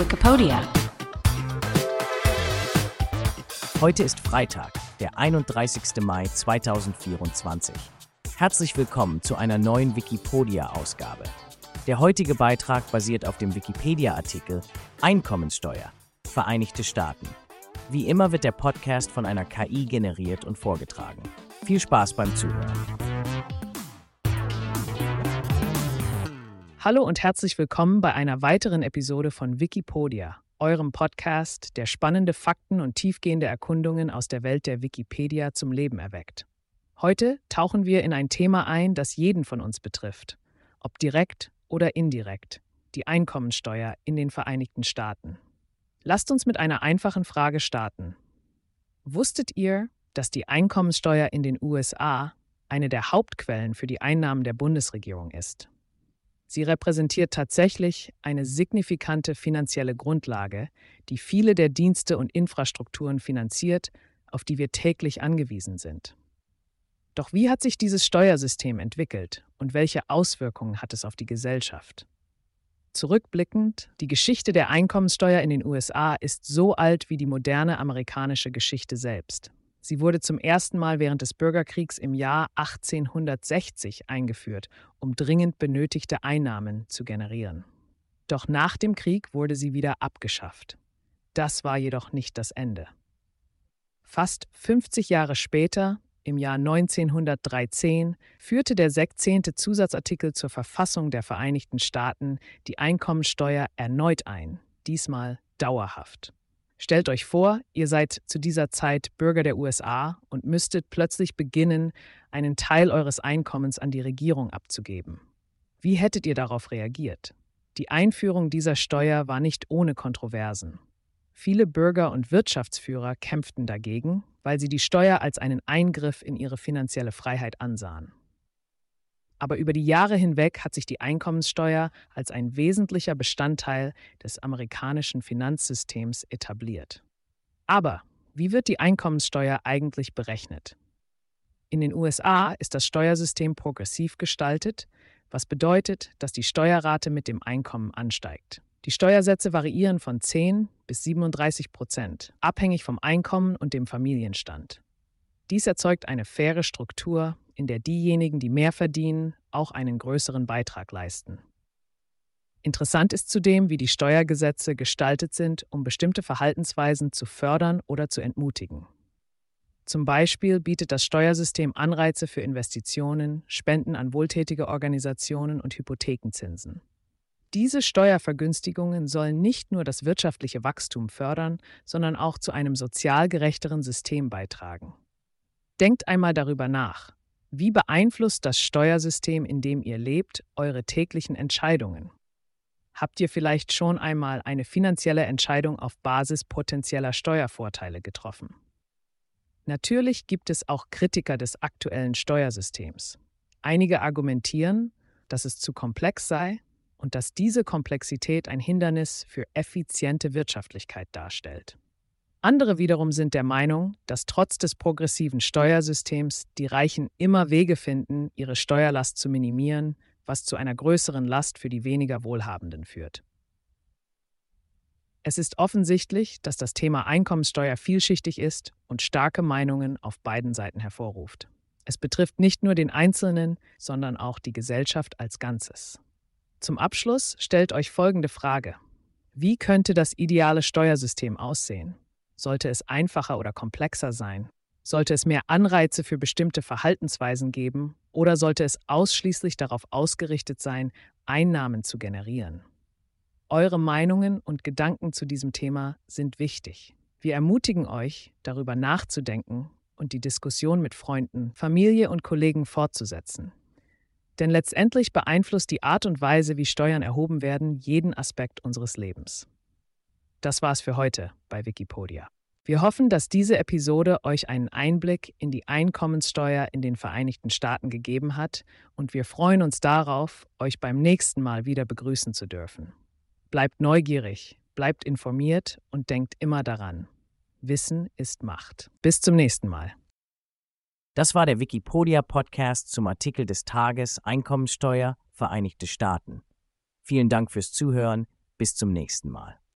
Wikipedia. Heute ist Freitag, der 31. Mai 2024. Herzlich willkommen zu einer neuen Wikipedia-Ausgabe. Der heutige Beitrag basiert auf dem Wikipedia-Artikel Einkommenssteuer, Vereinigte Staaten. Wie immer wird der Podcast von einer KI generiert und vorgetragen. Viel Spaß beim Zuhören. Hallo und herzlich willkommen bei einer weiteren Episode von Wikipedia, eurem Podcast, der spannende Fakten und tiefgehende Erkundungen aus der Welt der Wikipedia zum Leben erweckt. Heute tauchen wir in ein Thema ein, das jeden von uns betrifft, ob direkt oder indirekt, die Einkommensteuer in den Vereinigten Staaten. Lasst uns mit einer einfachen Frage starten. Wusstet ihr, dass die Einkommensteuer in den USA eine der Hauptquellen für die Einnahmen der Bundesregierung ist? Sie repräsentiert tatsächlich eine signifikante finanzielle Grundlage, die viele der Dienste und Infrastrukturen finanziert, auf die wir täglich angewiesen sind. Doch wie hat sich dieses Steuersystem entwickelt und welche Auswirkungen hat es auf die Gesellschaft? Zurückblickend, die Geschichte der Einkommenssteuer in den USA ist so alt wie die moderne amerikanische Geschichte selbst. Sie wurde zum ersten Mal während des Bürgerkriegs im Jahr 1860 eingeführt, um dringend benötigte Einnahmen zu generieren. Doch nach dem Krieg wurde sie wieder abgeschafft. Das war jedoch nicht das Ende. Fast 50 Jahre später, im Jahr 1913, führte der 16. Zusatzartikel zur Verfassung der Vereinigten Staaten die Einkommensteuer erneut ein, diesmal dauerhaft. Stellt euch vor, ihr seid zu dieser Zeit Bürger der USA und müsstet plötzlich beginnen, einen Teil eures Einkommens an die Regierung abzugeben. Wie hättet ihr darauf reagiert? Die Einführung dieser Steuer war nicht ohne Kontroversen. Viele Bürger und Wirtschaftsführer kämpften dagegen, weil sie die Steuer als einen Eingriff in ihre finanzielle Freiheit ansahen. Aber über die Jahre hinweg hat sich die Einkommenssteuer als ein wesentlicher Bestandteil des amerikanischen Finanzsystems etabliert. Aber wie wird die Einkommenssteuer eigentlich berechnet? In den USA ist das Steuersystem progressiv gestaltet, was bedeutet, dass die Steuerrate mit dem Einkommen ansteigt. Die Steuersätze variieren von 10 bis 37%, abhängig vom Einkommen und dem Familienstand. Dies erzeugt eine faire Struktur, in der diejenigen, die mehr verdienen, auch einen größeren Beitrag leisten. Interessant ist zudem, wie die Steuergesetze gestaltet sind, um bestimmte Verhaltensweisen zu fördern oder zu entmutigen. Zum Beispiel bietet das Steuersystem Anreize für Investitionen, Spenden an wohltätige Organisationen und Hypothekenzinsen. Diese Steuervergünstigungen sollen nicht nur das wirtschaftliche Wachstum fördern, sondern auch zu einem sozial gerechteren System beitragen. Denkt einmal darüber nach. Wie beeinflusst das Steuersystem, in dem ihr lebt, eure täglichen Entscheidungen? Habt ihr vielleicht schon einmal eine finanzielle Entscheidung auf Basis potenzieller Steuervorteile getroffen? Natürlich gibt es auch Kritiker des aktuellen Steuersystems. Einige argumentieren, dass es zu komplex sei und dass diese Komplexität ein Hindernis für effiziente Wirtschaftlichkeit darstellt. Andere wiederum sind der Meinung, dass trotz des progressiven Steuersystems die Reichen immer Wege finden, ihre Steuerlast zu minimieren, was zu einer größeren Last für die weniger Wohlhabenden führt. Es ist offensichtlich, dass das Thema Einkommenssteuer vielschichtig ist und starke Meinungen auf beiden Seiten hervorruft. Es betrifft nicht nur den Einzelnen, sondern auch die Gesellschaft als Ganzes. Zum Abschluss stellt euch folgende Frage: Wie könnte das ideale Steuersystem aussehen? Sollte es einfacher oder komplexer sein? Sollte es mehr Anreize für bestimmte Verhaltensweisen geben oder sollte es ausschließlich darauf ausgerichtet sein, Einnahmen zu generieren? Eure Meinungen und Gedanken zu diesem Thema sind wichtig. Wir ermutigen euch, darüber nachzudenken und die Diskussion mit Freunden, Familie und Kollegen fortzusetzen. Denn letztendlich beeinflusst die Art und Weise, wie Steuern erhoben werden, jeden Aspekt unseres Lebens. Das war's für heute bei Wikipedia. Wir hoffen, dass diese Episode euch einen Einblick in die Einkommenssteuer in den Vereinigten Staaten gegeben hat und wir freuen uns darauf, euch beim nächsten Mal wieder begrüßen zu dürfen. Bleibt neugierig, bleibt informiert und denkt immer daran: Wissen ist Macht. Bis zum nächsten Mal. Das war der Wikipedia-Podcast zum Artikel des Tages Einkommenssteuer, Vereinigte Staaten. Vielen Dank fürs Zuhören. Bis zum nächsten Mal.